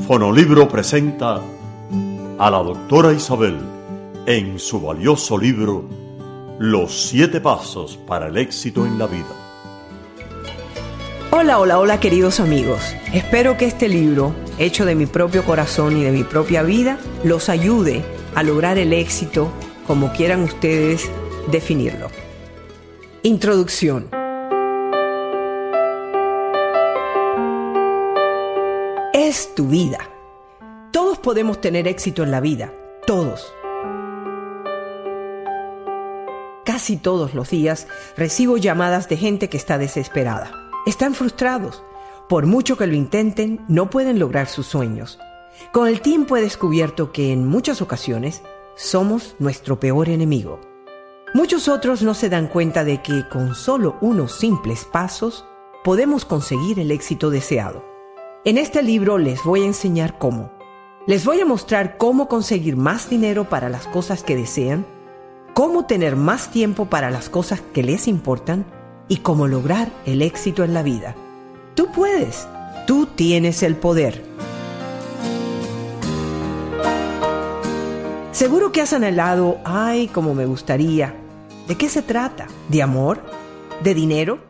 Fonolibro presenta a la doctora Isabel en su valioso libro Los 7 pasos para el éxito en la vida. Hola queridos amigos. Espero que este libro, hecho de mi propio corazón y de mi propia vida, los ayude a lograr el éxito como quieran ustedes definirlo. Introducción. Es tu vida. Todos podemos tener éxito en la vida. Todos. Casi todos los días recibo llamadas de gente que está desesperada. Están frustrados. Por mucho que lo intenten, no pueden lograr sus sueños. Con el tiempo he descubierto que en muchas ocasiones somos nuestro peor enemigo. Muchos otros no se dan cuenta de que con solo unos simples pasos podemos conseguir el éxito deseado. En este libro les voy a enseñar cómo. Les voy a mostrar cómo conseguir más dinero para las cosas que desean, cómo tener más tiempo para las cosas que les importan y cómo lograr el éxito en la vida. Tú puedes, tú tienes el poder. Seguro que has anhelado, ¡ay, cómo me gustaría! ¿De qué se trata? ¿De amor? ¿De dinero?